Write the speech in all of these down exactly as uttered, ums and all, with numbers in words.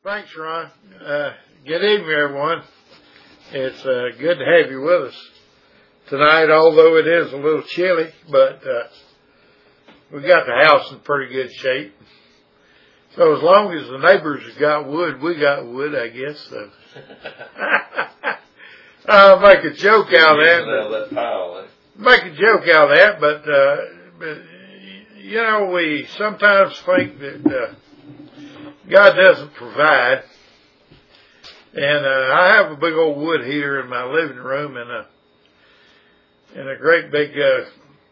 Thanks, Ron. Uh, good evening, everyone. It's uh, good to have you with us tonight, although it is a little chilly, but uh, we got the house in pretty good shape. So as long as the neighbors have got wood, we got wood, I guess. So. I'll make a joke out of that. But, make a joke out of that, but, uh, but you know, we sometimes think that uh, God doesn't provide. And uh, I have a big old wood heater in my living room and a and a great big uh,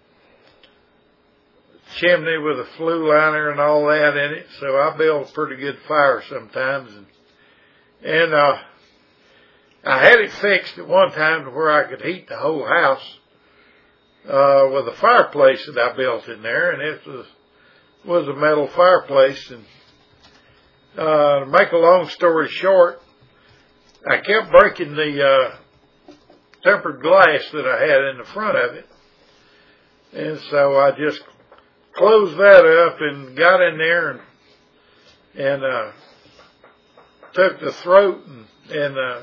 chimney with a flue liner and all that in it. So I build a pretty good fire sometimes. And, and uh, I had it fixed at one time to where I could heat the whole house uh, with a fireplace that I built in there, and it was was a metal fireplace. And uh, to make a long story short, I kept breaking the uh, tempered glass that I had in the front of it, and so I just closed that up and got in there and and uh, took the throat and, and uh,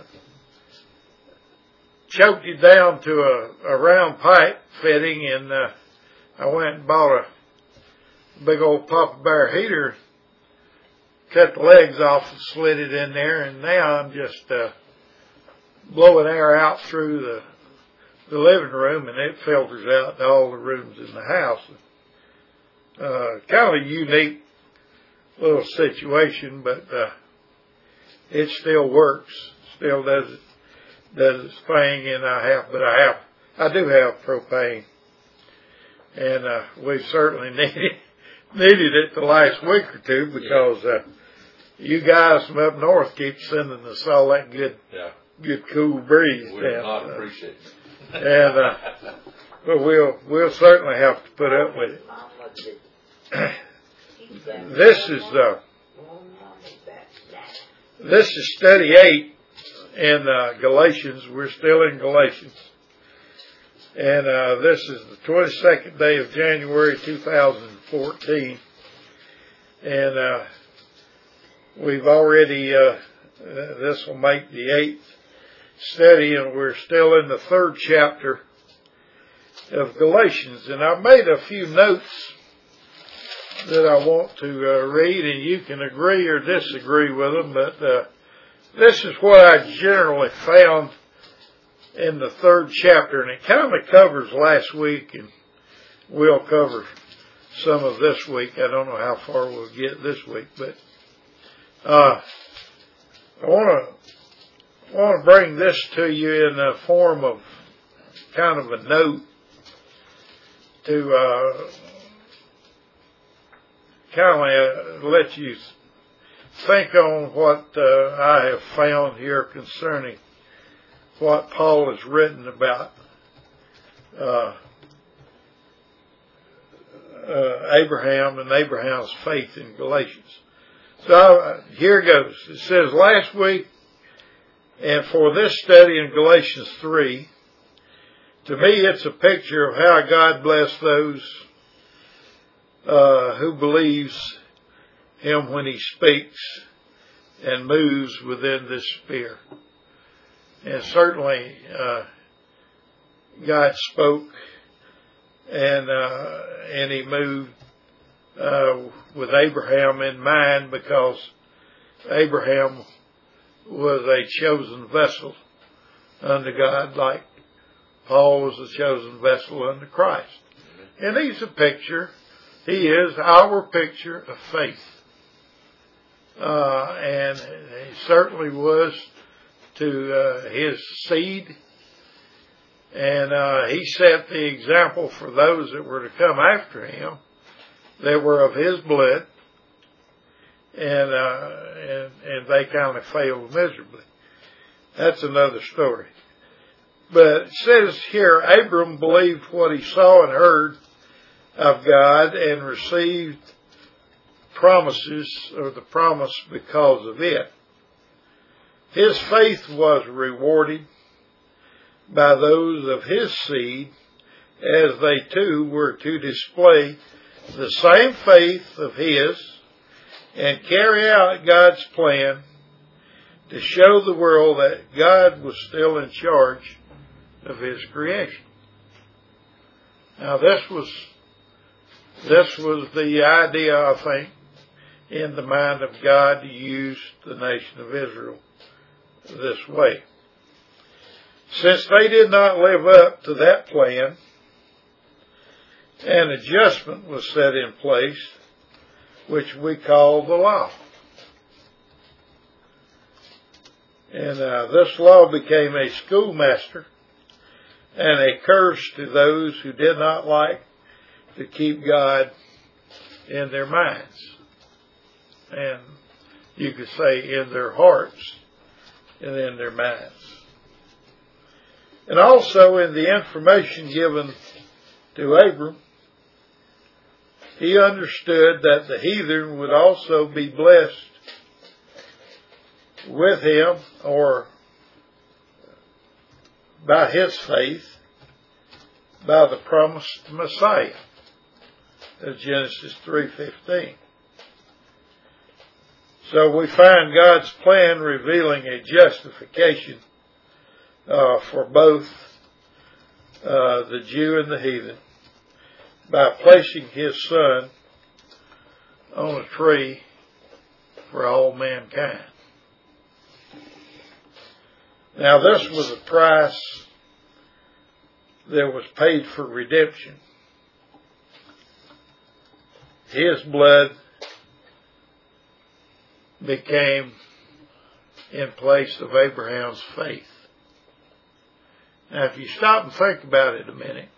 choked it down to a, a round pipe fitting, and uh, I went and bought a big old Papa Bear heater, cut the legs off and slid it in there, and now I'm just uh, blowing air out through the the living room, and it filters out to all the rooms in the house. Uh, kind of a unique little situation, but uh, it still works, still does it, does its thing, and I have, but I have, I do have propane, and uh, we've certainly needed needed it the last week or two because uh, you guys from up north keep sending us all that good, yeah. good cool breeze. We do not appreciate it. And uh, but we'll we'll certainly have to put up with it. This is uh, this is study eight in uh, Galatians. We're still in Galatians, and uh, this is the twenty-second day of January two thousand fourteen, and uh, we've already uh, uh, this will make the eighth study, and we're still in the third chapter of Galatians. And I've made a few notes that I want to uh, read, and you can agree or disagree with them, but uh, this is what I generally found in the third chapter, and it kind of covers last week, and we'll cover some of this week. I don't know how far we'll get this week, but uh, I want to I want to bring this to you in the form of kind of a note to uh, kind of let you think on what uh, I have found here concerning what Paul has written about uh, uh, Abraham and Abraham's faith in Galatians. So uh, here goes. It says, last week, and for this study in Galatians three, to me it's a picture of how God blessed those uh, who believes Him when He speaks and moves within this sphere. And certainly uh, God spoke and uh, and He moved uh, with Abraham in mind, because Abraham was a chosen vessel unto God, like Paul was a chosen vessel unto Christ. And he's a picture, he is our picture of faith. Uh, and he certainly was to uh, his seed. And uh, he set the example for those that were to come after him that were of his blood. And, uh, and, and they kind of failed miserably. That's another story. But it says here, Abram believed what he saw and heard of God and received promises, or the promise because of it. His faith was rewarded by those of his seed, as they too were to display the same faith of his and carry out God's plan to show the world that God was still in charge of His creation. Now this was, this was the idea, I think, in the mind of God to use the nation of Israel this way. Since they did not live up to that plan, an adjustment was set in place, which we call the law. And uh, this law became a schoolmaster and a curse to those who did not like to keep God in their minds. And you could say in their hearts and in their minds. And also in the information given to Abram, he understood that the heathen would also be blessed with him, or by his faith, by the promised Messiah of Genesis three fifteen. So we find God's plan revealing a justification uh, for both uh, the Jew and the heathen by placing His Son on a tree for all mankind. Now this was a price that was paid for redemption. His blood became in place of Abraham's faith. Now if you stop and think about it a minute,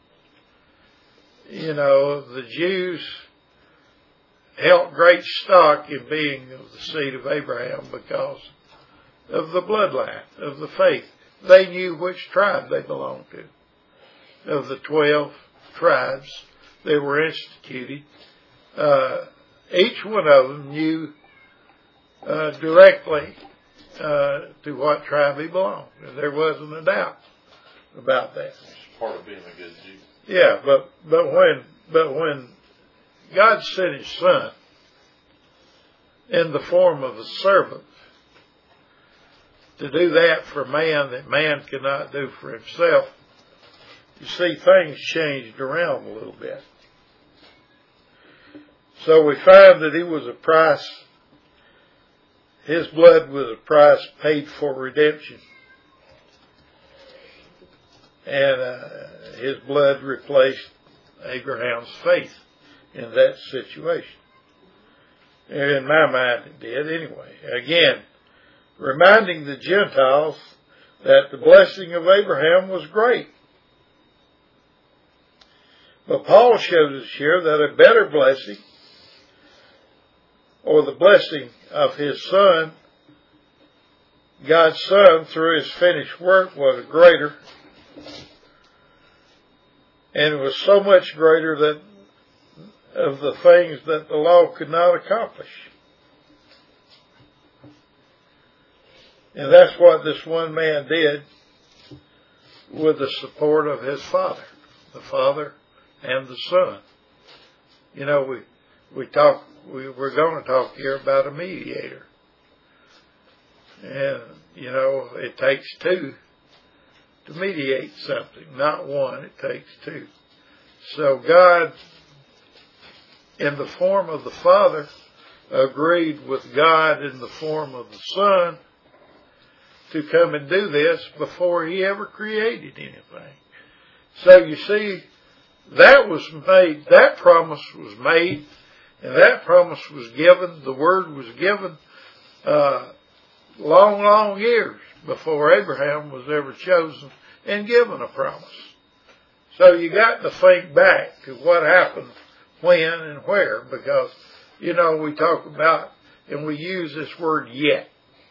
you know, the Jews held great stock in being of the seed of Abraham because of the bloodline, of the faith. They knew which tribe they belonged to. Of the twelve tribes that were instituted, uh, each one of them knew uh, directly uh, to what tribe he belonged. And there wasn't a doubt about that. It's part of being a good Jew. Yeah, but but when but when God sent His Son in the form of a servant to do that for man that man could not do for himself, you see things changed around a little bit. So we find that He was a price, His blood was a price paid for redemption. And uh, His blood replaced Abraham's faith in that situation. In my mind it did anyway. Again, reminding the Gentiles that the blessing of Abraham was great. But Paul shows us here that a better blessing, or the blessing of His Son, God's Son, through His finished work, was greater. And it was so much greater that of the things that the law could not accomplish. And that's what this one man did with the support of his Father, the Father and the Son. You know, we we talk we we're going to talk here about a mediator, and you know it takes two to mediate something, not one. It takes two. So God, in the form of the Father, agreed with God in the form of the Son to come and do this before He ever created anything. So you see, that was made, that promise was made, and that promise was given, the word was given uh, long, long years before Abraham was ever chosen and given a promise. So you got to think back to what happened, when and where, because, you know, we talk about, and we use this word yet.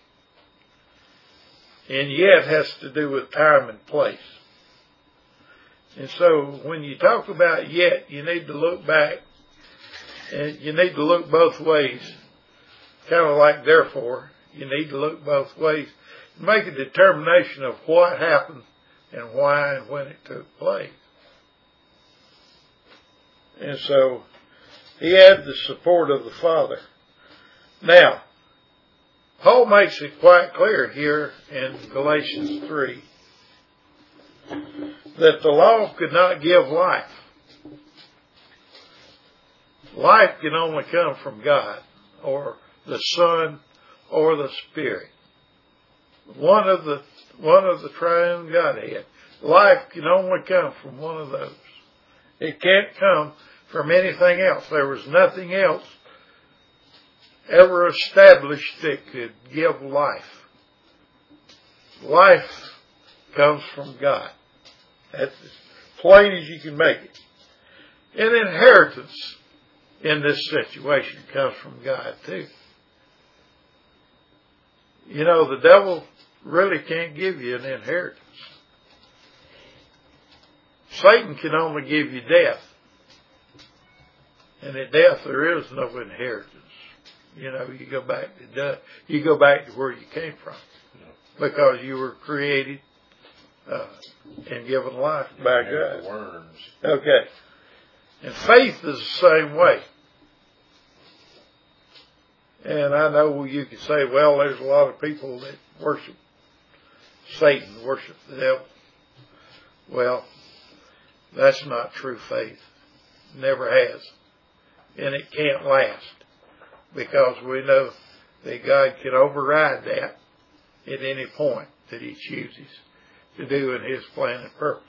And yet has to do with time and place. And so when you talk about yet, you need to look back, and you need to look both ways. Kind of like therefore, you need to look both ways and make a determination of what happened and why and when it took place. And so he had the support of the Father. Now, Paul makes it quite clear here in Galatians three that the law could not give life. Life can only come from God, or the Son, or the Spirit. One of the one of the triune Godhead. Life can only come from one of those. It can't come from anything else. There was nothing else ever established that could give life. Life comes from God. That's as plain as you can make it. An inheritance in this situation comes from God too. You know, the devil really can't give you an inheritance. Satan can only give you death. And in death there is no inheritance. You know, you go back to death, you go back to where you came from. Because you were created uh, and given life by God. Worms. Okay. And faith is the same way. And I know you could say, well, there's a lot of people that worship Satan, worship the devil. Well, that's not true faith. Never has. And it can't last. Because we know that God can override that at any point that He chooses to do in His plan and purpose.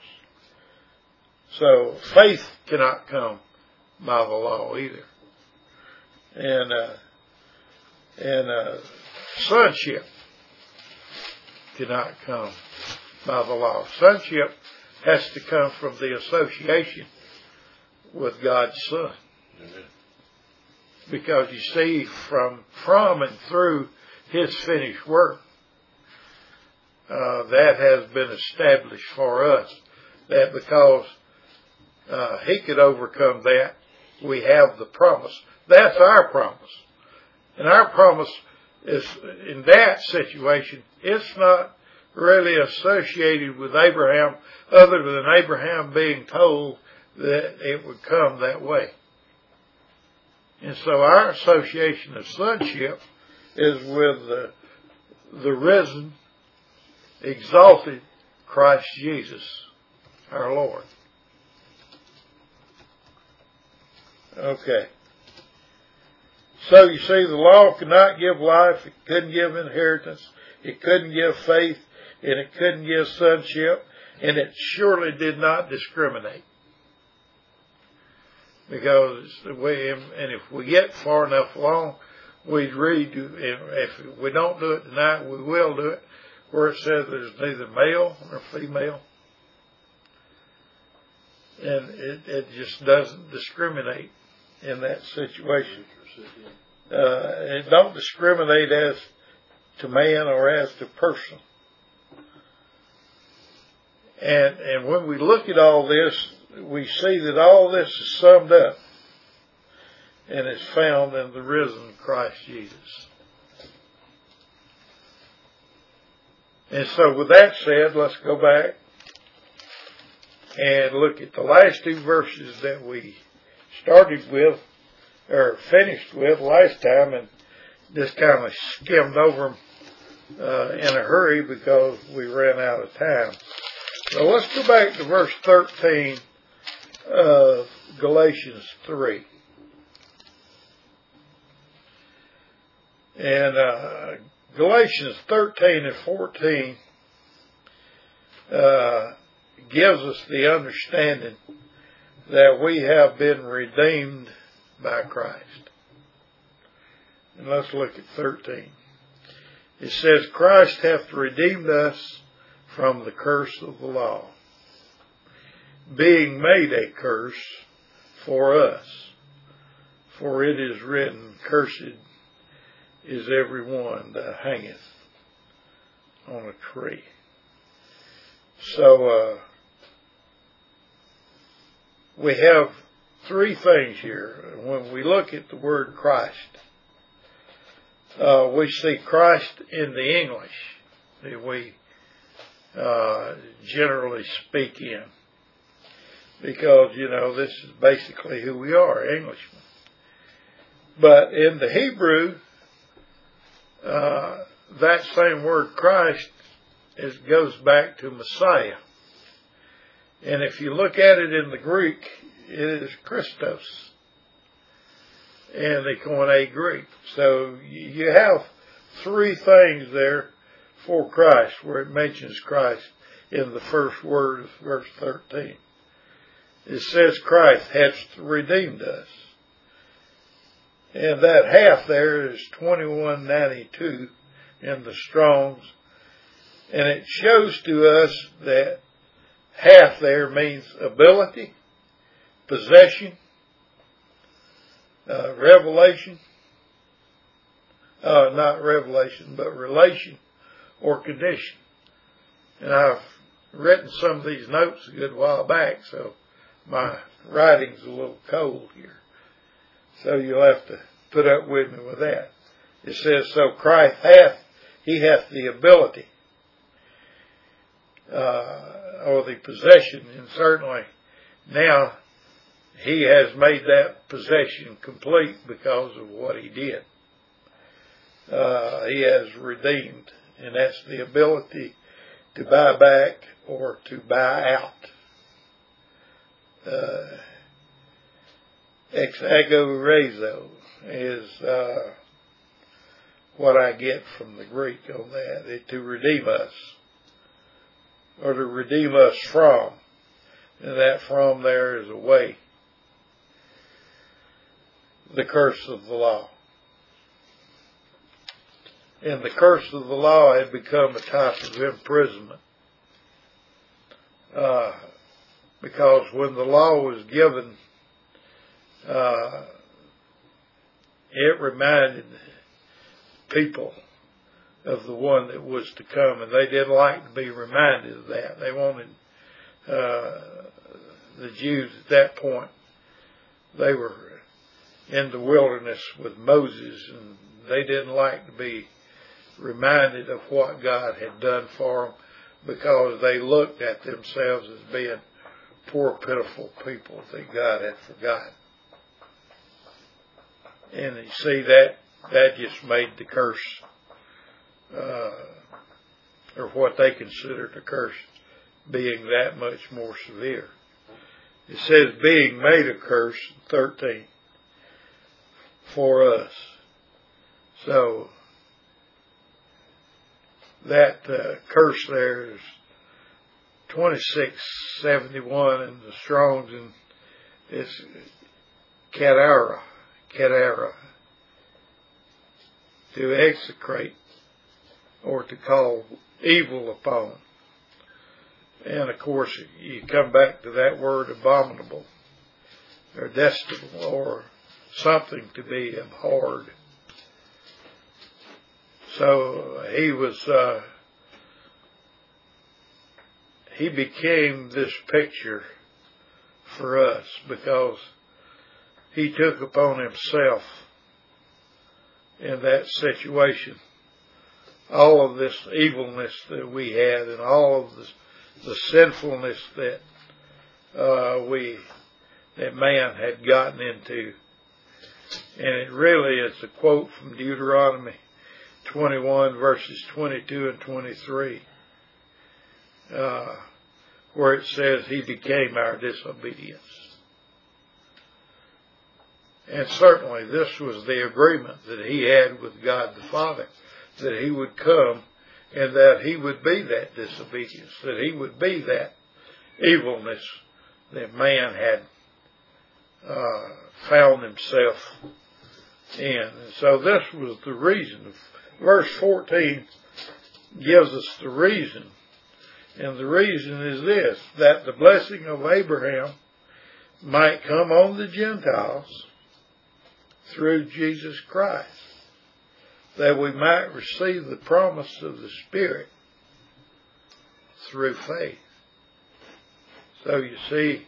So faith cannot come by the law either. And, uh, and, uh, sonship cannot come by the law. Sonship has to come from the association with God's Son. Mm-hmm. Because you see, from, from and through His finished work, uh, that has been established for us. That because uh, He could overcome that, we have the promise. That's our promise. And our promise is, in that situation, it's not really associated with Abraham, other than Abraham being told that it would come that way. And so our association of sonship is with the, the risen, exalted Christ Jesus, our Lord. Okay. So you see, the law could not give life, it couldn't give inheritance, it couldn't give faith, and it couldn't give sonship, and it surely did not discriminate. Because we, and if we get far enough along, we'd read, if we don't do it tonight, we will do it, where it says there's neither male nor female. And it, it just doesn't discriminate in that situation. Uh, it don't discriminate as to man or as to person. And, and when we look at all this, we see that all this is summed up and is found in the risen Christ Jesus. And so with that said, let's go back and look at the last two verses that we started with, or finished with last time, and just kind of skimmed over them uh, in a hurry because we ran out of time. So let's go back to verse thirteen of Galatians three. And uh, Galatians thirteen and fourteen uh, gives us the understanding that we have been redeemed by Christ. And let's look at thirteen. It says, Christ hath redeemed us from the curse of the law, being made a curse for us. For it is written, cursed is every one that hangeth on a tree. So, uh, we have three things here. When we look at the word Christ, uh, we see Christ in the English that we uh, generally speak in. Because, you know, this is basically who we are, Englishmen. But in the Hebrew, uh, that same word Christ is, goes back to Messiah. And if you look at it in the Greek, it is Christos. And the Koine Greek. So you have three things there for Christ, where it mentions Christ in the first word of verse thirteen. It says Christ hath redeemed us. And that half there is twenty-one ninety-two in the Strong's. And it shows to us that half there means ability, possession, uh, revelation, uh, not revelation, but relation or condition. And I've written some of these notes a good while back, so my writing's a little cold here. So you'll have to put up with me with that. It says, so Christ hath, he hath the ability, uh, or the possession, and certainly now he has made that possession complete because of what he did. Uh, he has redeemed, and that's the ability to buy back or to buy out. Uh, ex ago rezo is uh, what I get from the Greek on that, it, to redeem us, or to redeem us from, and that from there is away, the curse of the law. And the curse of the law had become a type of imprisonment. Uh, because when the law was given, uh, it reminded people of the one that was to come, and they didn't like to be reminded of that. They wanted, uh, the Jews at that point, they were in the wilderness with Moses, and they didn't like to be reminded of what God had done for them, because they looked at themselves as being poor, pitiful people that God had forgotten. And you see, that that just made the curse, uh, or what they considered a curse, being that much more severe. It says, being made a curse, thirteen, for us. So, that uh, curse there is twenty-six seventy-one in the Strong's, and it's katara, katara, to execrate or to call evil upon. And of course, you come back to that word abominable, or detestable, or something to be abhorred. So he was, uh, he became this picture for us, because he took upon himself in that situation all of this evilness that we had, and all of this, the sinfulness that uh, we, that man had gotten into. And it really is a quote from Deuteronomy twenty-one, verses twenty-two and twenty-three, uh, where it says he became our disobedience. And certainly this was the agreement that he had with God the Father, that he would come and that he would be that disobedience, that he would be that evilness that man had uh, found himself in. And so this was the reason. Verse fourteen gives us the reason. And the reason is this, that the blessing of Abraham might come on the Gentiles through Jesus Christ, that we might receive the promise of the Spirit through faith. So you see,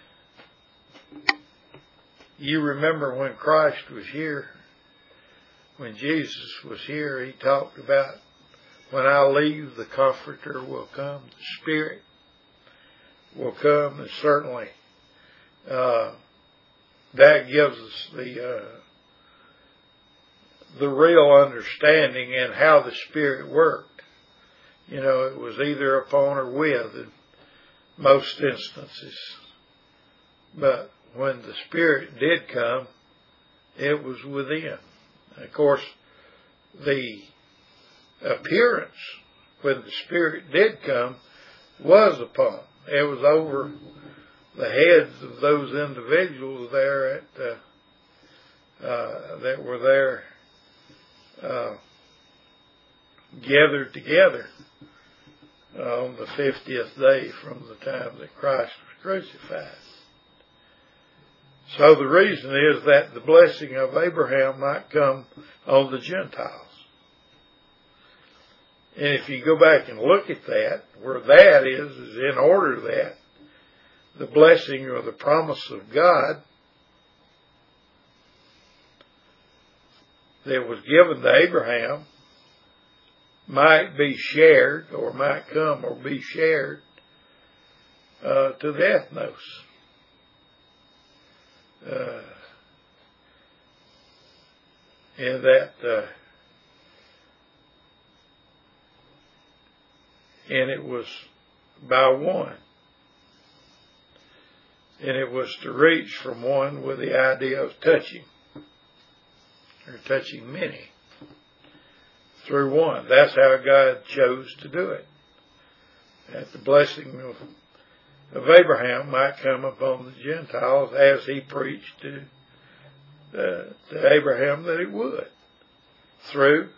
you remember when Christ was here, when Jesus was here, he talked about, when I leave, the Comforter will come, the Spirit will come, and certainly uh, that gives us the uh, the real understanding and how the Spirit worked. You know, it was either upon or with in most instances. But when the Spirit did come, it was within. Of course, the appearance when the Spirit did come was upon. It was over the heads of those individuals there at uh, uh, that were there uh, gathered together uh, on the fiftieth day from the time that Christ was crucified. So the reason is that the blessing of Abraham might come on the Gentiles. And if you go back and look at that, where that is, is in order that the blessing or the promise of God that was given to Abraham might be shared, or might come or be shared uh, to the ethnos. Uh, and that uh, and it was by one. And it was to reach from one with the idea of touching, or touching many, through one. That's how God chose to do it. That the blessing of, of Abraham might come upon the Gentiles as he preached to, uh, to Abraham that he would. Through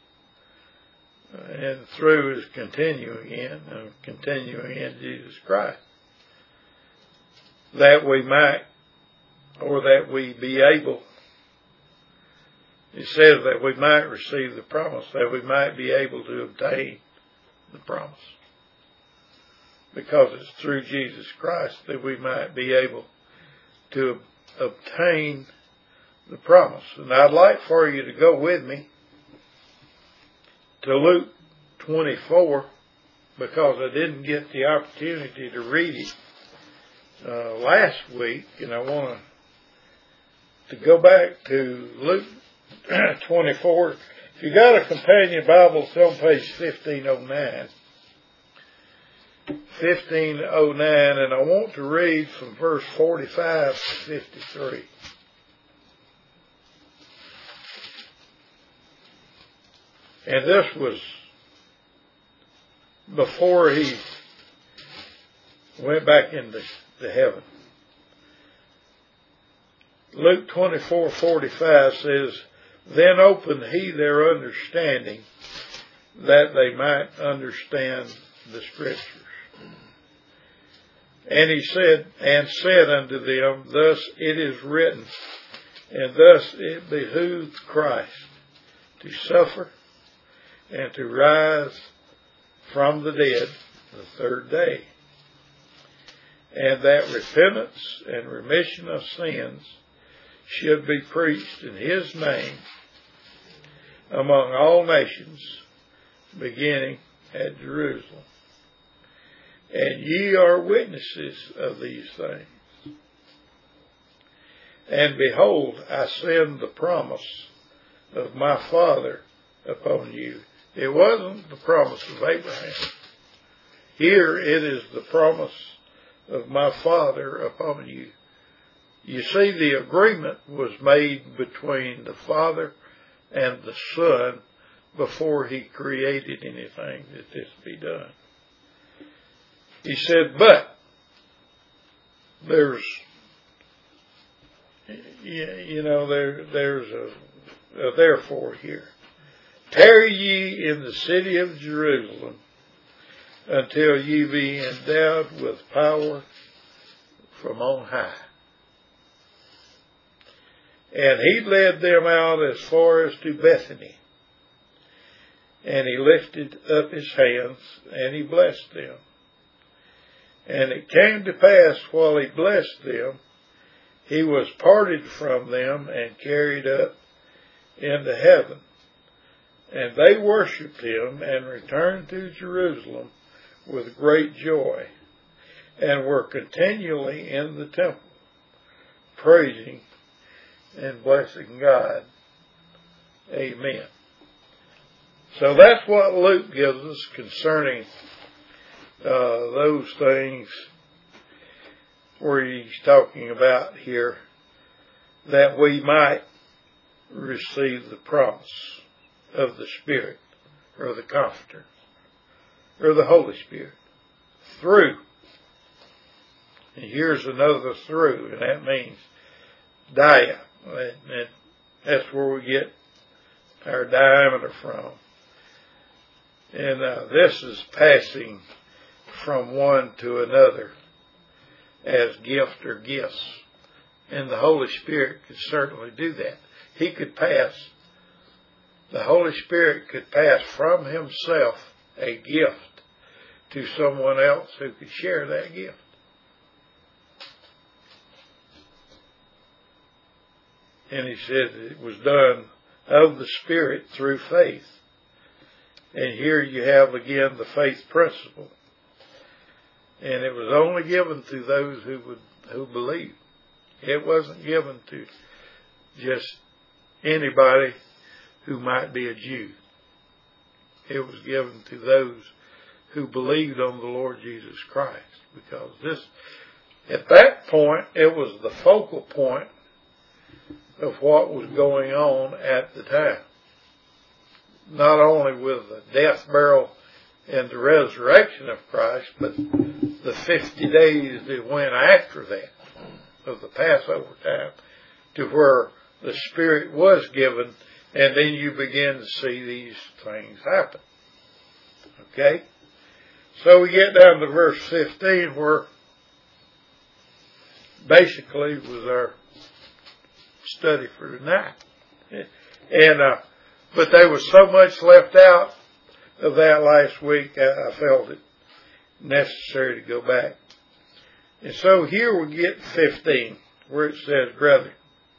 and through is continuing in, and continuing in Jesus Christ. That we might, or that we be able, it says that we might receive the promise, that we might be able to obtain the promise. Because it's through Jesus Christ that we might be able to obtain the promise. And I'd like for you to go with me to Luke twenty-four, because I didn't get the opportunity to read it uh, last week, and I want to to go back to Luke twenty-four. If you got a companion Bible, it's on page fifteen oh nine. fifteen oh nine, and I want to read from verse forty-five to fifty-three. And this was before he went back into to heaven. Luke twenty-four forty-five says, "Then opened he their understanding, that they might understand the Scriptures. And he said, and said unto them, Thus it is written, and thus it behooved Christ to suffer and to rise from the dead the third day, and that repentance and remission of sins should be preached in his name among all nations, beginning at Jerusalem. And ye are witnesses of these things. And behold, I send the promise of my Father upon you." It wasn't the promise of Abraham. Here it is the promise of my Father upon you. You see, the agreement was made between the Father and the Son before he created anything that this be done. He said, but there's, you know, there there's a, a therefore here. "Tarry ye in the city of Jerusalem until ye be endowed with power from on high." And he led them out as far as to Bethany. And he lifted up his hands, and he blessed them. And it came to pass, while he blessed them, he was parted from them and carried up into heaven. And they worshipped him and returned to Jerusalem with great joy, and were continually in the temple, praising and blessing God Amen. So that's what Luke gives us concerning uh, those things where he's talking about here that we might receive the promise of the Spirit or the Comforter or the Holy Spirit through. And here's another through, and that means dia. And that's where we get our diameter from. And uh, this is passing from one to another as gift or gifts. And the Holy Spirit could certainly do that. He could pass, the Holy Spirit could pass from himself a gift to someone else who could share that gift. And he said it was done of the Spirit through faith. And here you have again the faith principle. And it was only given to those who would who believed. It wasn't given to just anybody who might be a Jew. It was given to those who believed on the Lord Jesus Christ. Because this, at that point, it was the focal point of what was going on at the time. Not only with the death, burial, and the resurrection of Christ, but the fifty days that went after that of the Passover time to where the Spirit was given, and then you begin to see these things happen. Okay? So we get down to verse fifteen where basically was our study for tonight. And, uh, but there was so much left out of that last week, I, I felt it necessary to go back. And so here we get fifteen, where it says, Brethren,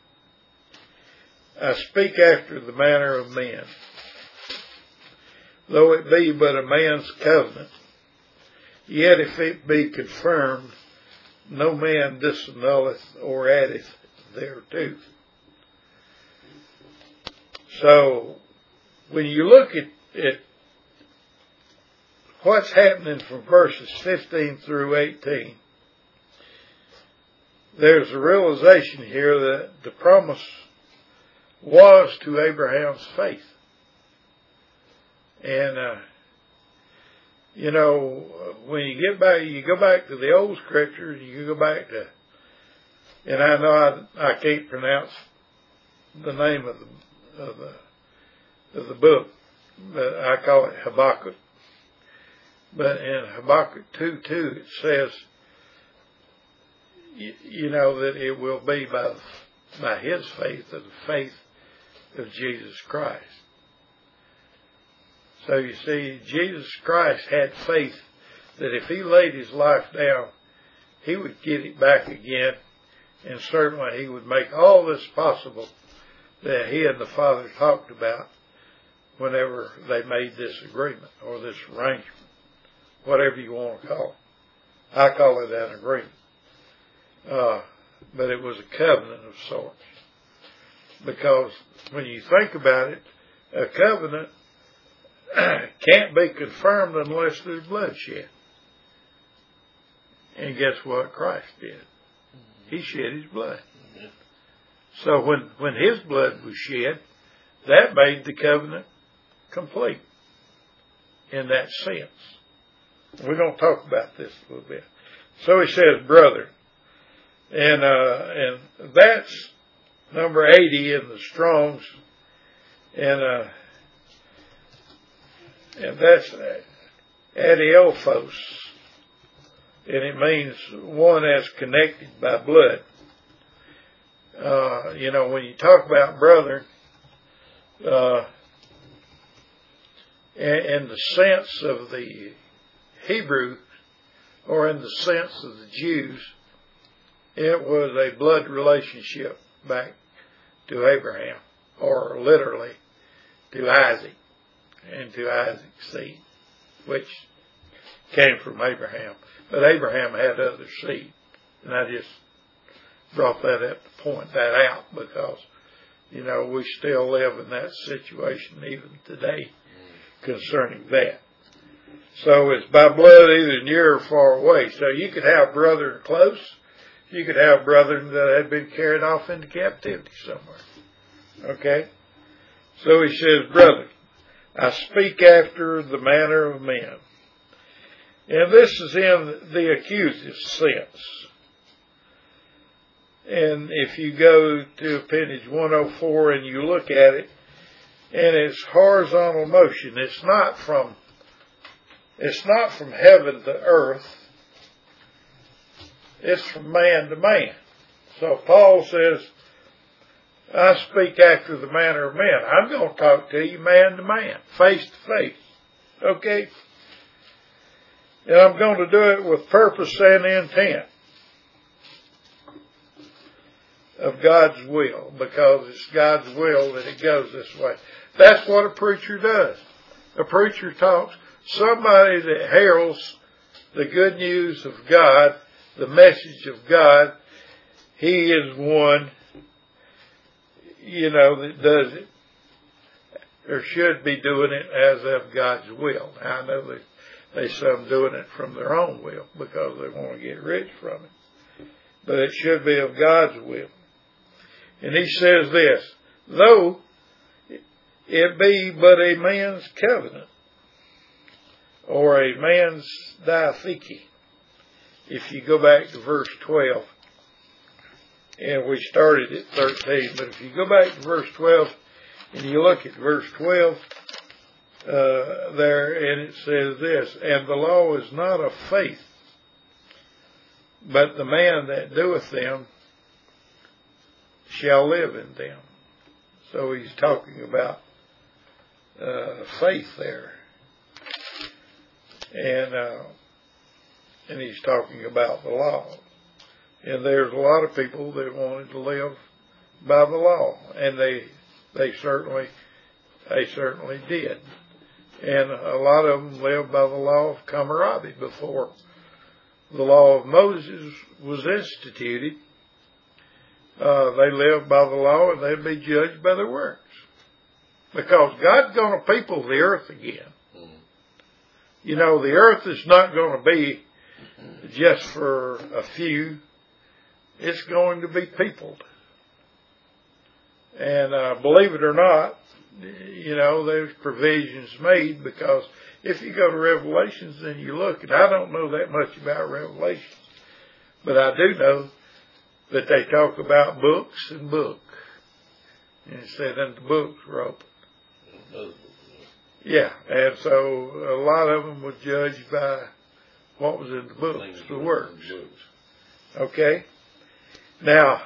I speak after the manner of men, though it be but a man's covenant, yet if it be confirmed, no man disannulleth or addeth thereto. So, when you look at, at what's happening from verses fifteen through eighteen, there's a realization here that the promise was to Abraham's faith. And, uh, you know, when you get back, you go back to the old scriptures, you go back to, and I know I, I can't pronounce the name of the of the of the book, but I call it Habakkuk. But in Habakkuk two two it says, you, you know, that it will be by by his faith, or the faith of Jesus Christ. So you see, Jesus Christ had faith that if he laid his life down, he would get it back again, and certainly he would make all this possible that he and the Father talked about whenever they made this agreement or this arrangement, whatever you want to call it. I call it an agreement. Uh, but it was a covenant of sorts. Because when you think about it, a covenant can't be confirmed unless there's bloodshed. And guess what Christ did? He shed his blood. So when, when his blood was shed, that made the covenant complete in that sense. We're going to talk about this a little bit. So he says, brother. And, uh, and that's number eighty in the Strong's. And, uh, and that's adielphos. And it means one as connected by blood. Uh, you know, when you talk about brother, uh, in, in the sense of the Hebrew, or in the sense of the Jews, it was a blood relationship back to Abraham, or literally to Isaac, and to Isaac's seed, which came from Abraham. But Abraham had other seed, and I just brought that up to point that out because You know, we still live in that situation even today concerning that. So it's by blood either near or far away. So you could have brethren close. You could have brethren that had been carried off into captivity somewhere. Okay? So he says, brethren, I speak after the manner of men. And this is in the accusative sense. And if you go to appendage one oh four and you look at it, and it's horizontal motion, it's not from it's not from heaven to earth, it's from man to man. So Paul says, I speak after the manner of men. I'm going to talk to you man to man, face to face. Okay? And I'm going to do it with purpose and intent of God's will, because it's God's will that it goes this way. That's what a preacher does. A preacher talks, somebody that heralds the good news of God, the message of God, he is one, you know, that does it, or should be doing it as of God's will. Now, I know that there's some doing it from their own will because they want to get rich from it. But it should be of God's will. And he says this, though it be but a man's covenant, or a man's diatheke. If you go back to verse twelve, and we started at thirteen, but if you go back to verse twelve, and you look at verse twelve, uh, there, and it says this, and the law is not of faith, but the man that doeth them shall live in them. So he's talking about uh, faith there. And uh, and he's talking about the law. And there's a lot of people that wanted to live by the law. And they they certainly they certainly did. And a lot of them lived by the law of Hammurabi before the law of Moses was instituted. Uh, they lived by the law and they'd be judged by their works. Because God's going to people the earth again. Mm-hmm. You know, the earth is not going to be just for a few. It's going to be peopled. And uh, believe it or not, you know, there's provisions made, because if you go to Revelations and you look, and I don't know that much about Revelations, but I do know that they talk about books and book. And it said, and the books were open. Yeah, and so a lot of them were judged by what was in the books, the works. Okay? Now,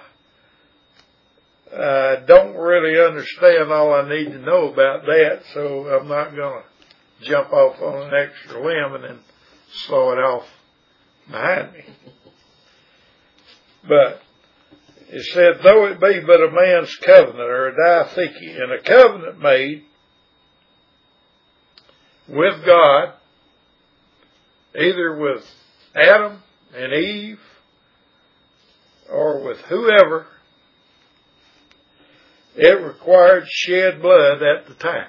I don't really understand all I need to know about that, so I'm not going to jump off on an extra limb and then slow it off behind me. But it said, though it be but a man's covenant, or a diatheke, and a covenant made with God, either with Adam and Eve, or with whoever, it required shed blood at the time.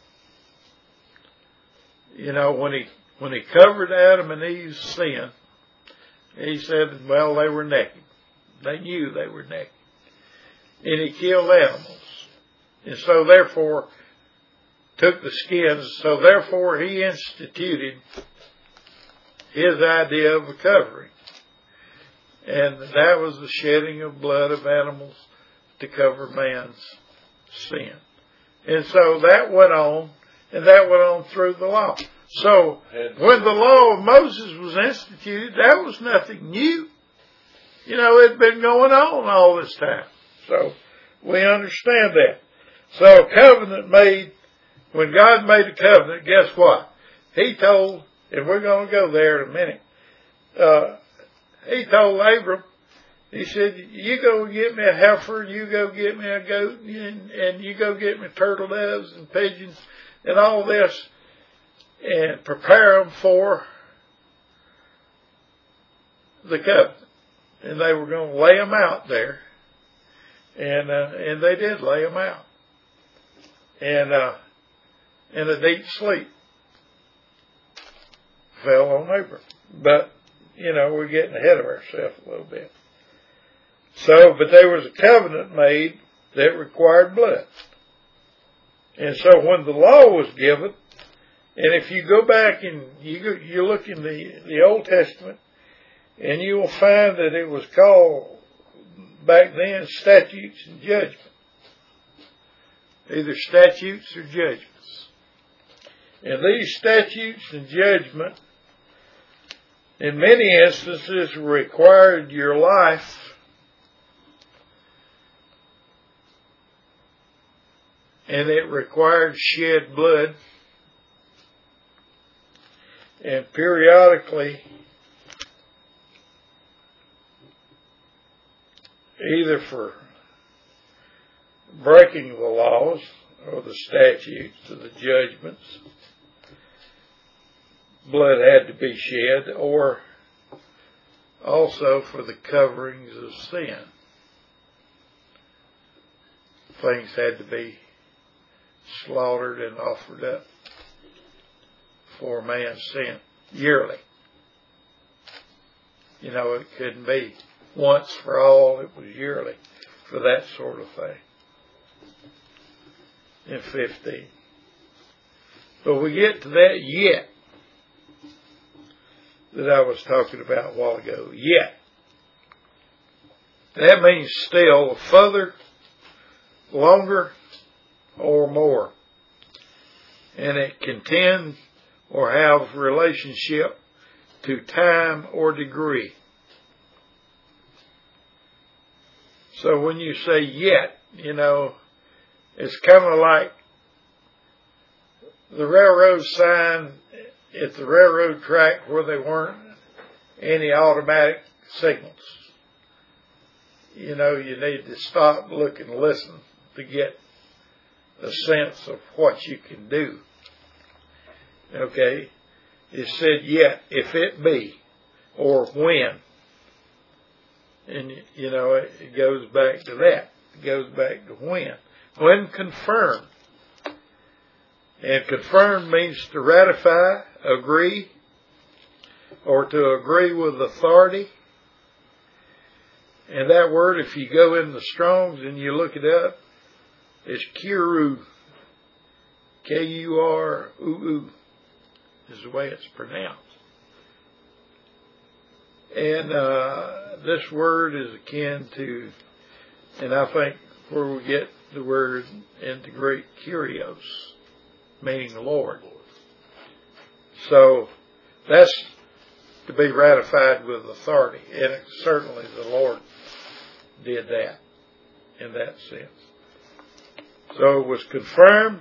You know, when he when he covered Adam and Eve's sin, he said, well, they were naked. They knew they were naked. And he killed animals. And so therefore, took the skins. So therefore, he instituted his idea of a covering. And that was the shedding of blood of animals to cover man's sin. And so that went on, and that went on through the law. So when the law of Moses was instituted, that was nothing new. You know, it had been going on all this time. So we understand that. So a covenant made, when God made a covenant, guess what? He told, and we're going to go there in a minute, uh, he told Abram, he said, you go get me a heifer, you go get me a goat, and, and you go get me turtle doves and pigeons and all this, and prepare them for the covenant. And they were going to lay them out there. And, uh, and they did lay them out. And, uh, in a deep sleep fell on Abram. But, you know, we're getting ahead of ourselves a little bit. So, but there was a covenant made that required blood. And so when the law was given, and if you go back and you go, you look in the, the Old Testament, and you will find that it was called back then statutes and judgment. Either statutes or judgments. And these statutes and judgment, in many instances, required your life and it required shed blood. And periodically, either for breaking the laws or the statutes or the judgments, blood had to be shed, or also for the coverings of sin. Things had to be slaughtered and offered up for man's sin yearly. You know, it couldn't be once for all, it was yearly for that sort of thing. In fifteen. But we get to that yet that I was talking about a while ago. Yet. That means still, further, longer, or more. And it can tend or have relationship to time or degree. So when you say yet, you know, it's kind of like the railroad sign at the railroad track where there weren't any automatic signals. You know, you need to stop, look, and listen to get a sense of what you can do. Okay? It said yet, if it be, or when. And, you know, it, it goes back to that. It goes back to when. When confirmed. And confirmed means to ratify, agree, or to agree with authority. And that word, if you go in the Strong's and you look it up, is kiru. K U R U U is the way it's pronounced. And uh, this word is akin to, and I think where we get the word into Greek, kurios, meaning Lord. So that's to be ratified with authority. And it, certainly the Lord did that in that sense. So it was confirmed.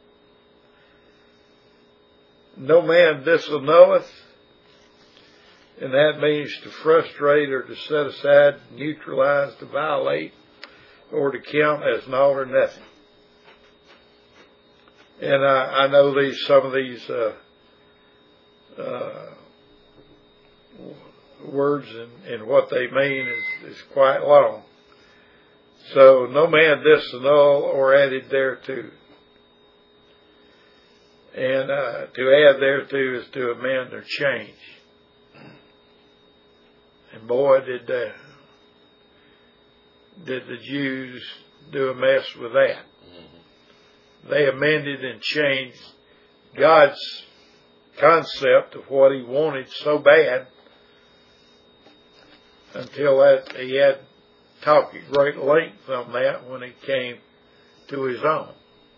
No man disannulleth. And that means to frustrate or to set aside, neutralize, to violate, or to count as naught or nothing. And I, I know these, some of these uh, uh, words and, and what they mean is, is quite long. So no man disannul or added thereto. And uh, to add thereto is to amend or change. And boy, did the, did the Jews do a mess with that. Mm-hmm. They amended and changed God's concept of what he wanted so bad until that he had talked at great length on that when it came to his own.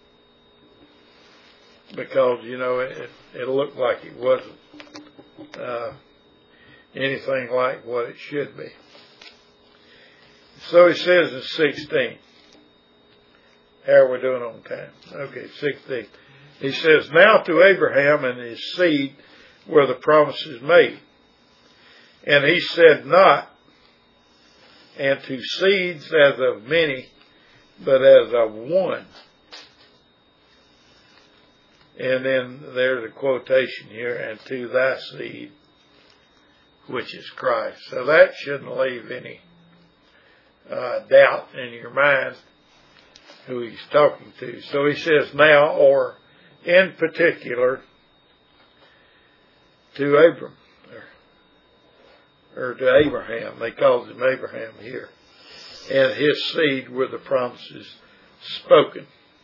Because, you know, it, it looked like it wasn't uh, anything like what it should be. So he says in sixteen. How are we doing on time? Okay, sixteen. He says, now to Abraham and his seed were the promises made. And he said not, and to seeds as of many, but as of one. And then there's a quotation here, and to thy seed, which is Christ. So that shouldn't leave any uh, doubt in your mind who he's talking to. So he says now, or in particular, to Abram, or, or to Abraham. They called him Abraham here. And his seed were the promises spoken.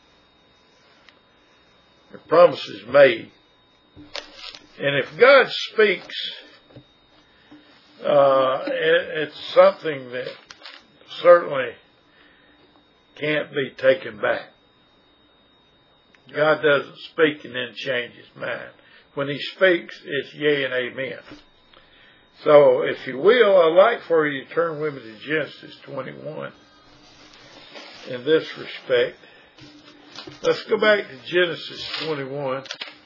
The promises made. And if God speaks, uh, it, it's something that certainly can't be taken back. God doesn't speak and then change his mind. When he speaks, it's yea and amen. So, if you will, I'd like for you to turn with me to Genesis twenty-one in this respect. Let's go back to Genesis twenty-one.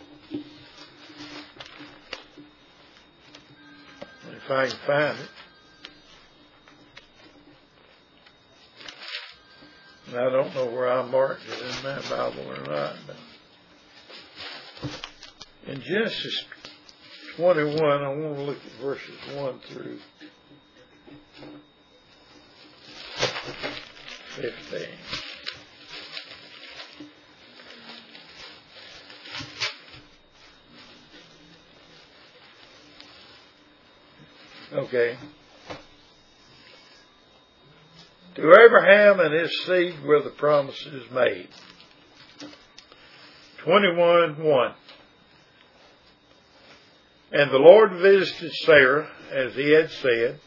If I can find it. And I don't know where I marked it in that Bible or not. But in Genesis twenty-one, I want to look at verses one through fifteen. Okay. To Abraham and his seed were the promises made. twenty-one one. And the Lord visited Sarah as he had said.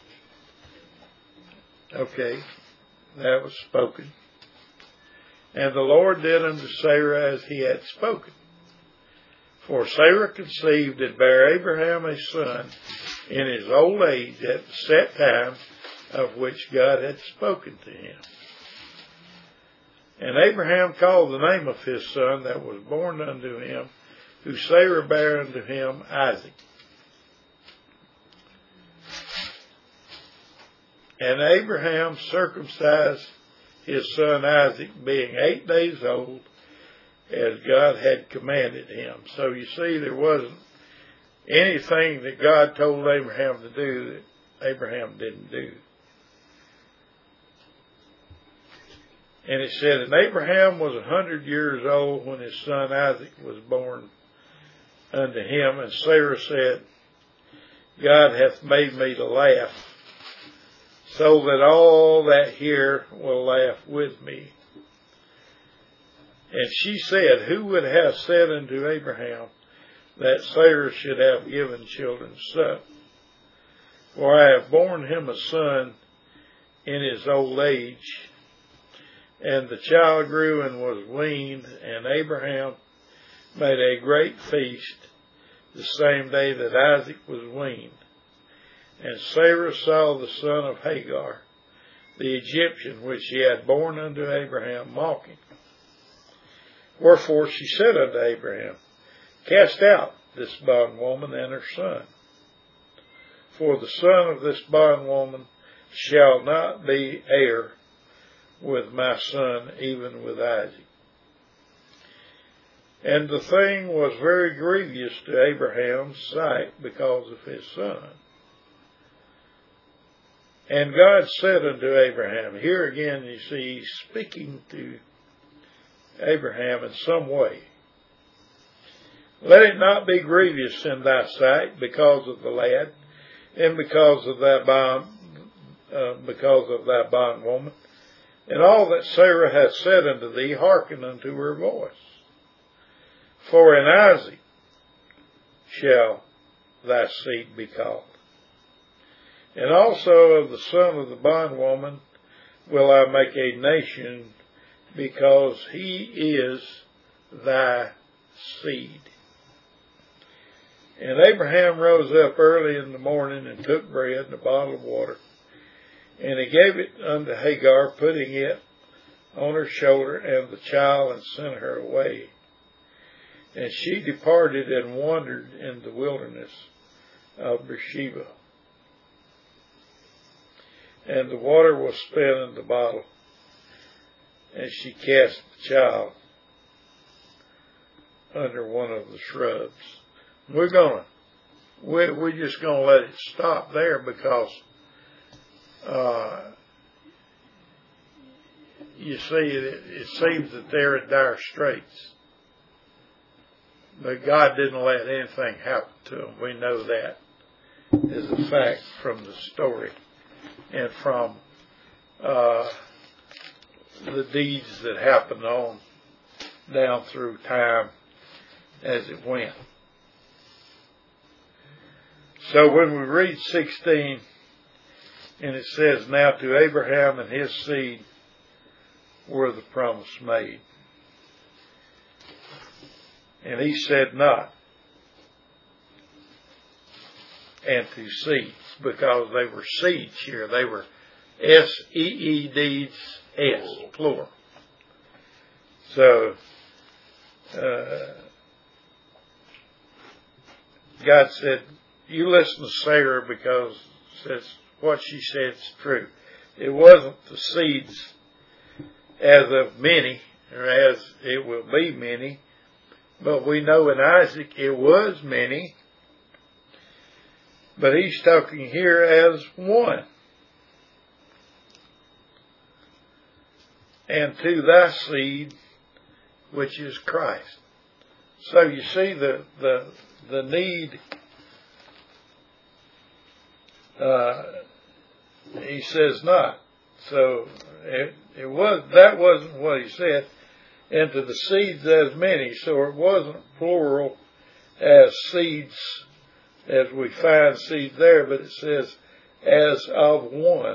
Okay, that was spoken. And the Lord did unto Sarah as he had spoken. For Sarah conceived and bare Abraham a son in his old age at the set time of which God had spoken to him. And Abraham called the name of his son that was born unto him, who Sarah bare unto him, Isaac. And Abraham circumcised his son Isaac, being eight days old, as God had commanded him. So you see, there wasn't anything that God told Abraham to do that Abraham didn't do. And it said, and Abraham was a hundred years old when his son Isaac was born unto him. And Sarah said, God hath made me to laugh, so that all that hear will laugh with me. And she said, who would have said unto Abraham that Sarah should have given children suck? For I have borne him a son in his old age. And the child grew and was weaned, and Abraham made a great feast the same day that Isaac was weaned. And Sarah saw the son of Hagar, the Egyptian, which she had borne unto Abraham, mocking. Wherefore she said unto Abraham, cast out this bondwoman and her son. For the son of this bondwoman shall not be heir with my son, even with Isaac. And the thing was very grievous to Abraham's sight because of his son. And God said unto Abraham, here again you see he's speaking to Abraham in some way. Let it not be grievous in thy sight because of the lad, and because of thy bond, uh, because of thy bondwoman, and all that Sarah hath said unto thee, hearken unto her voice. For in Isaac shall thy seed be called. And also of the son of the bondwoman will I make a nation, because he is thy seed. And Abraham rose up early in the morning and took bread and a bottle of water. And he gave it unto Hagar, putting it on her shoulder and the child, and sent her away. And she departed and wandered in the wilderness of Beersheba. And the water was spent in the bottle, and she cast the child under one of the shrubs. We're gonna, we're, we're just gonna let it stop there, because uh, you see, it, it seems that they're in dire straits. But God didn't let anything happen to them. We know that is a fact from the story and from uh, the deeds that happened on down through time as it went. So when we read sixteen, and it says, now to Abraham and his seed were the promise made. And he said not, and to seeds, because they were seeds here. They were S E E D S, plural. So, uh, God said, you listen to Sarah because says what she said is true. It wasn't the seeds as of many, or as it will be many, but we know in Isaac it was many. But he's talking here as one. And to thy seed, which is Christ. So you see the the the need. Uh, he says not. So it, it was that wasn't what he said. And to the seeds as many. So it wasn't plural as seeds, as we find seeds there, but it says as of one.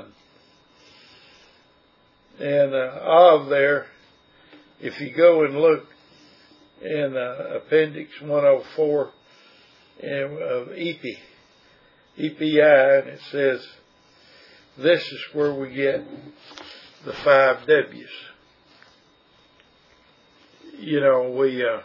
And uh, of there, if you go and look in uh, Appendix one oh four in, of E P I, E P I, and it says, this is where we get the five W's. You know, we, uh,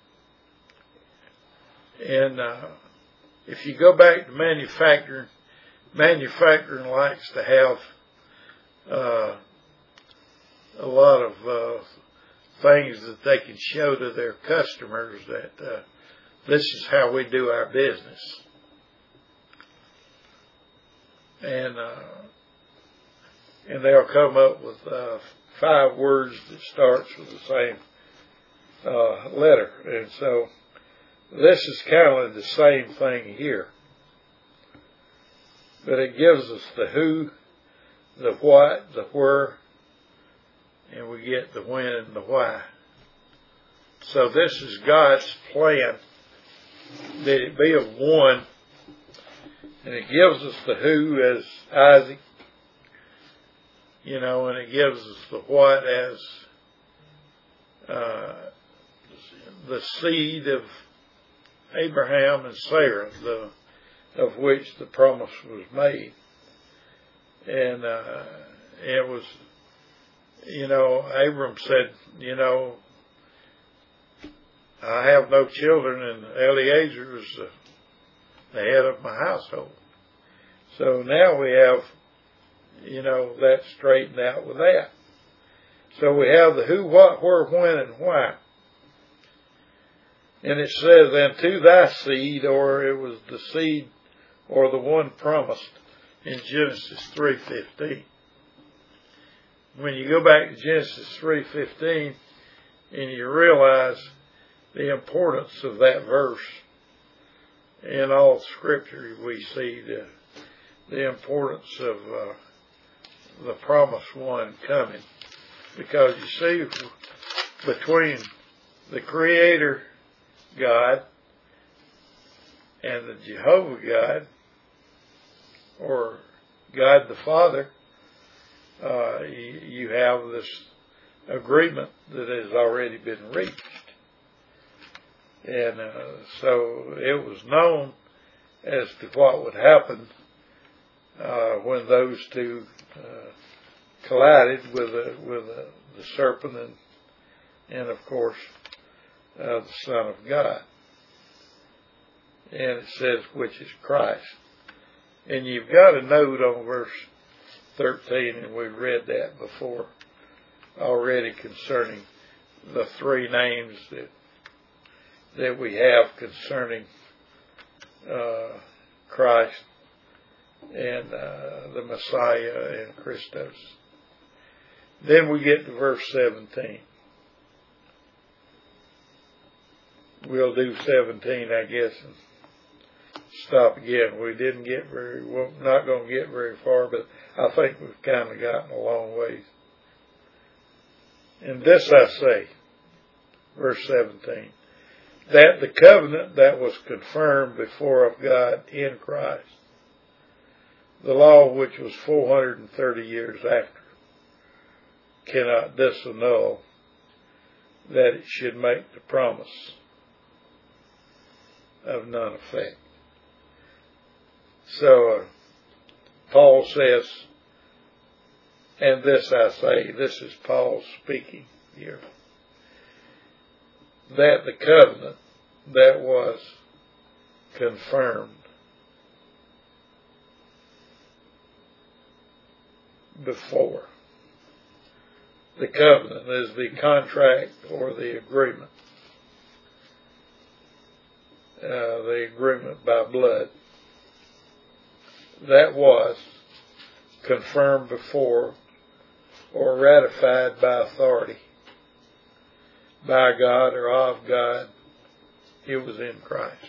and uh, if you go back to manufacturing, manufacturing likes to have uh, a lot of uh, things that they can show to their customers that uh, this is how we do our business. And uh, and they'll come up with uh, five words that starts with the same uh, letter. And so this is kind of the same thing here. But it gives us the who, the what, the where, and we get the when and the why. So this is God's plan that it be of one. And it gives us the who as Isaac, you know, and it gives us the what as uh, the seed of Abraham and Sarah, the, of which the promise was made. And uh, it was, you know, Abram said, you know, I have no children, and Eliezer is the the head of my household. So now we have, you know, that straightened out with that. So we have the who, what, where, when, and why. And it says, and to thy seed, or it was the seed, or the one promised in Genesis three fifteen. When you go back to Genesis three fifteen, and you realize the importance of that verse, in all Scripture, we see the, the importance of uh, the promised one coming. Because you see, between the Creator God and the Jehovah God, or God the Father, uh, you, you have this agreement that has already been reached. And uh, so it was known as to what would happen uh, when those two uh, collided with a, with a, the serpent and, and of course, uh, the Son of God. And it says, which is Christ. And you've got a note on verse thirteen, and we've read that before already, concerning the three names that that we have concerning uh, Christ and uh, the Messiah and Christos. Then we get to verse seventeen. We'll do seventeen, I guess, and stop again. We didn't get very, well, not going to get very far, but I think we've kind of gotten a long ways. And this I say, verse seventeen, that the covenant that was confirmed before of God in Christ, the law which was four hundred thirty years after, cannot disannul that it should make the promise of none effect. So uh, Paul says, and this I say, this is Paul speaking here, that the covenant that was confirmed before. The covenant is the contract or the agreement. Uh, the agreement by blood. That was confirmed before or ratified by authority, by God or of God. It was in Christ.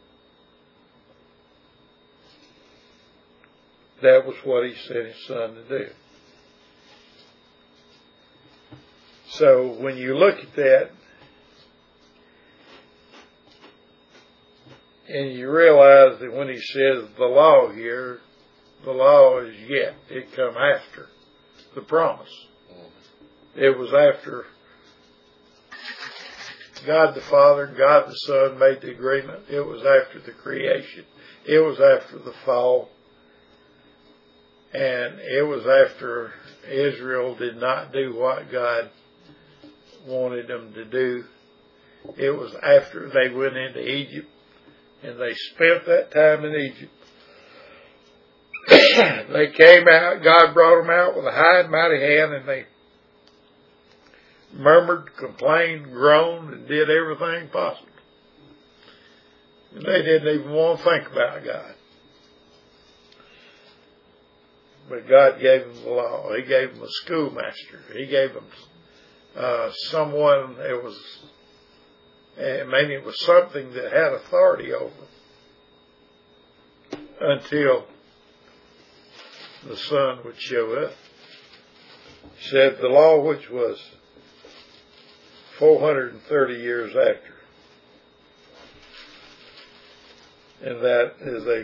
That was what He sent His Son to do. So when you look at that and you realize that when He says the law here, the law is yet, it come after the promise. It was after God the Father and God the Son made the agreement. It was after the creation. It was after the fall. And it was after Israel did not do what God wanted them to do. It was after they went into Egypt and they spent that time in Egypt. They came out, God brought them out with a high and mighty hand, and they murmured, complained, groaned, and did everything possible. And they didn't even want to think about God. But God gave them the law. He gave them a schoolmaster. He gave them uh, someone that was, I mean, it was something that had authority over them until the Son would show up. He said the law which was four hundred thirty years after. And that is a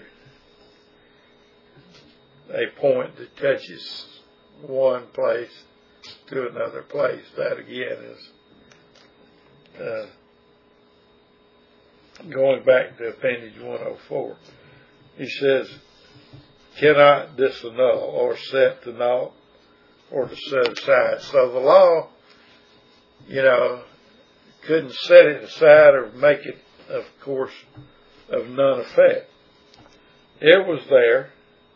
a point that touches one place to another place. That again is uh, going back to appendage one oh four. He says, cannot disannul or set to naught or to set aside. So the law, you know, couldn't set it aside or make it, of course, of none effect. It was there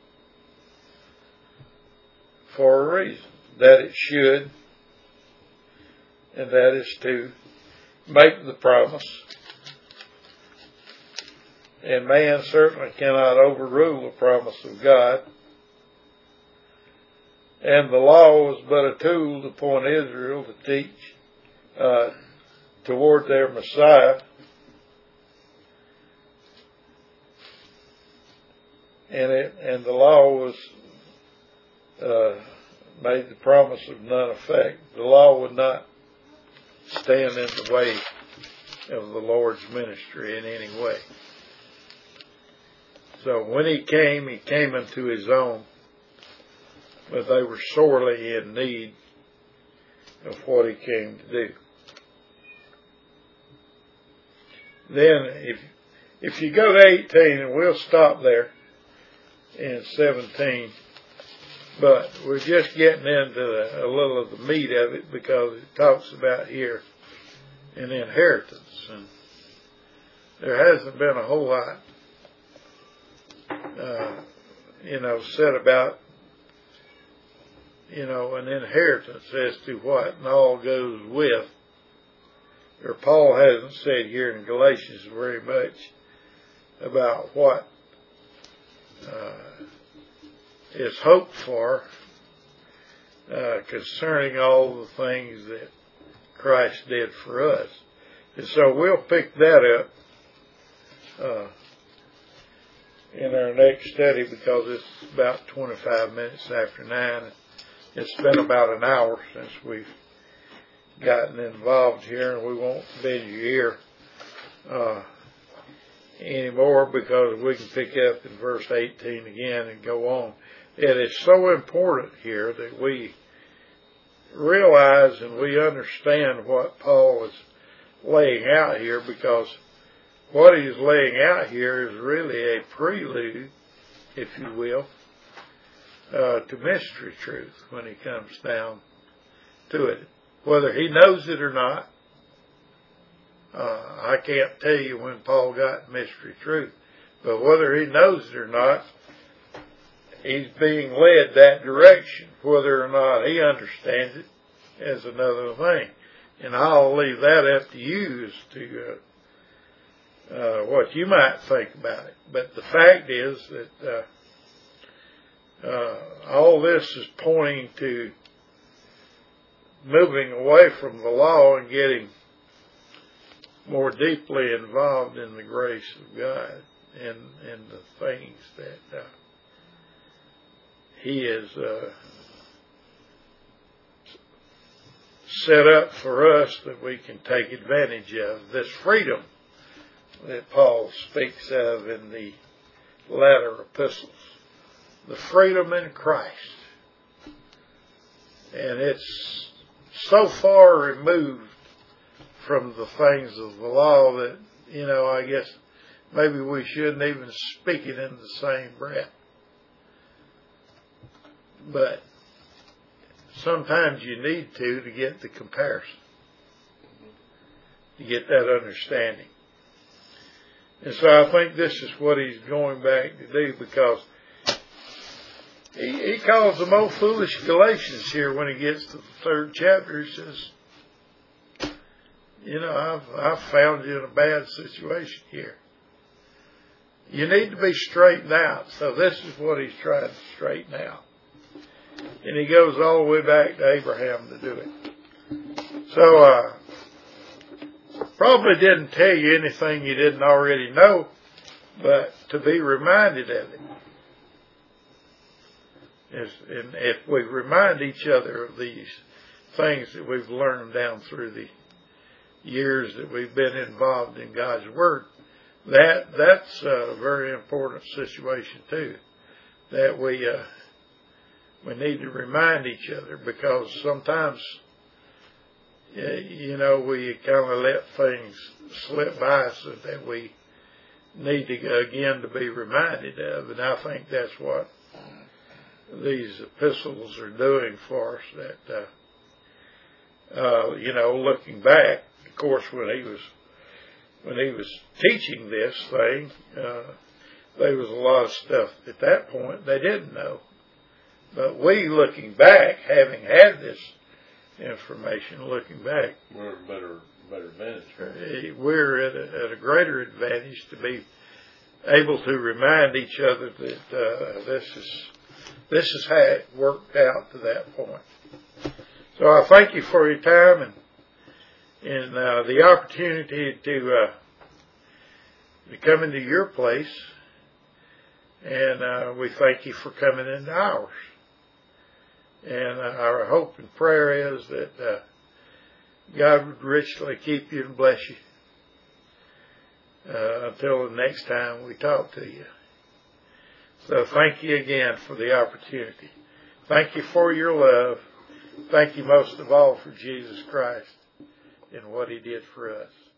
for a reason, that it should, and that is to make the promise. And man certainly cannot overrule the promise of God. And the law was but a tool to point Israel to teach uh, toward their Messiah. And it and the law was uh, made the promise of none effect. The law would not stand in the way of the Lord's ministry in any way. So when He came, He came unto His own, but they were sorely in need of what He came to do. Then, if if you go to eighteen, and we'll stop there in seventeen, but we're just getting into the, a little of the meat of it, because it talks about here an inheritance, and there hasn't been a whole lot Uh, you know, said about, you know, an inheritance as to what and all goes with. Or Paul hasn't said here in Galatians very much about what uh, is hoped for uh, concerning all the things that Christ did for us. And so we'll pick that up uh, in our next study, because it's about twenty-five minutes after nine. It's been about an hour since we've gotten involved here, and we won't bend your ear uh, anymore, because we can pick up in verse eighteen again and go on. It is so important here that we realize and we understand what Paul is laying out here, because what he's laying out here is really a prelude, if you will, uh, to mystery truth when he comes down to it. Whether he knows it or not, uh, I can't tell you when Paul got mystery truth, but whether he knows it or not, he's being led that direction. Whether or not he understands it is another thing. And I'll leave that up to you as to uh, uh, what you might think about it. But the fact is that uh, uh, all this is pointing to moving away from the law and getting more deeply involved in the grace of God and, and the things that uh, He has uh, set up for us that we can take advantage of. This freedom that Paul speaks of in the latter epistles. The freedom in Christ. And it's so far removed from the things of the law that, you know, I guess maybe we shouldn't even speak it in the same breath. But sometimes you need to to get the comparison, to get that understanding. And so I think this is what he's going back to do, because he, he calls them old foolish Galatians here when he gets to the third chapter. He says, you know, I've, I've found you in a bad situation here. You need to be straightened out. So this is what he's trying to straighten out. And he goes all the way back to Abraham to do it. So, uh, probably didn't tell you anything you didn't already know, but to be reminded of it. Is, and if we remind each other of these things that we've learned down through the years that we've been involved in God's Word, that that's a very important situation too. That we uh, we need to remind each other, because sometimes, you know, we kind of let things slip by, so that we need to again to be reminded of. And I think that's what these epistles are doing for us. That uh, uh, you know, looking back, of course, when he was when he was teaching this thing, uh, there was a lot of stuff at that point they didn't know. But we, looking back, having had this information, looking back, we're at a better, better advantage. We're at a, at a greater advantage to be able to remind each other that uh, this is this is how it worked out to that point. So I thank you for your time and and uh, the opportunity to uh, to come into your place, and uh, we thank you for coming into ours. And uh, our hope and prayer is that uh, God would richly keep you and bless you uh, until the next time we talk to you. So thank you again for the opportunity. Thank you for your love. Thank you most of all for Jesus Christ and what He did for us.